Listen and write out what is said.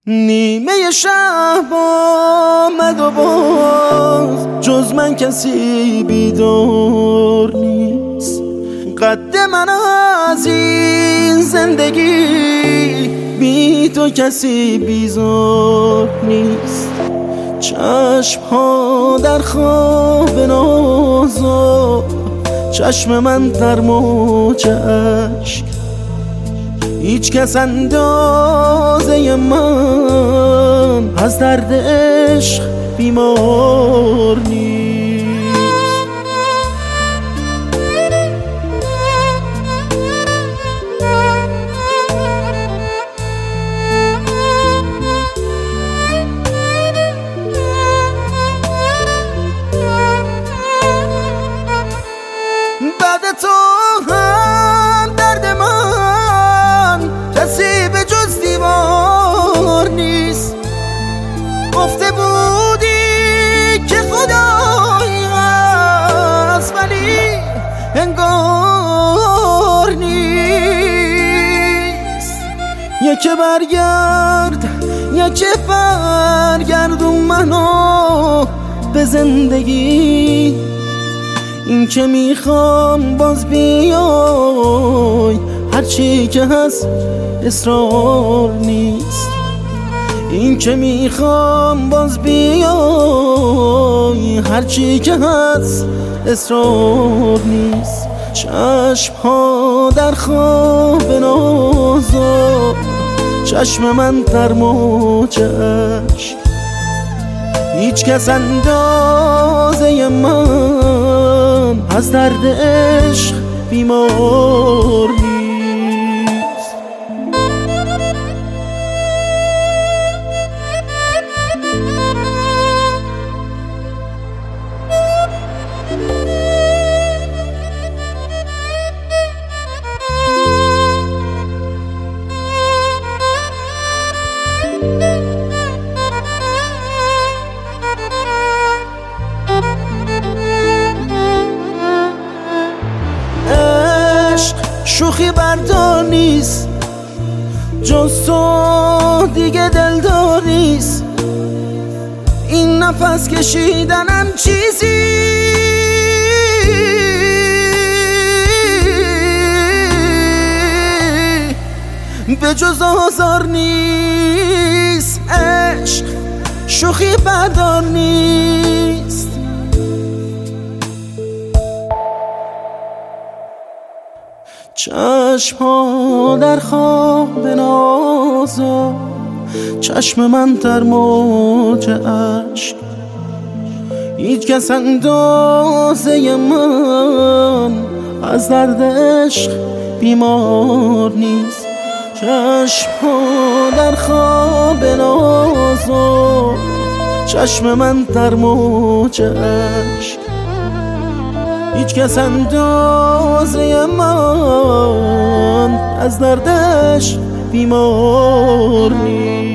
نیمه شب آمد و باز جز من کسی بیدار نیست. قد من از این زندگی بی تو کسی بیزار نیست. چشم ها در خواب نازا، چشم من در موج اشک. هیچ کس اندازه من از درد عشق بیمار نیست. بعد تو هم درد من کسی به جز دیوار نیست. گفته بودی که خدایی هست ولی انگار نیست. یکی برگرد یکی برگردون منو به زندگی. این که میخوام باز بیای، هرچی که هست اصرار نیست. این که میخوام باز بیای، هرچی که هست اصرار نیست. چشم ها در خواب نازا، چشم من در موج اشک. هیچ کس اندازه من از درد عشق بیمار نیست. شوخی بردار نیست، جز تو دیگه دلدار نیست. این نفس کشیدنم چیزی به جز آزار نیست. عشق شوخی بردار نیست. چشم ها در خواب نازا، چشم من در موج اشک. هیچ کس اندازه من از درد عشق بیمار نیست. چشم ها در خواب نازا، چشم من در موج اشک. هیچ کس اندازه من از دردش بیمار نیست.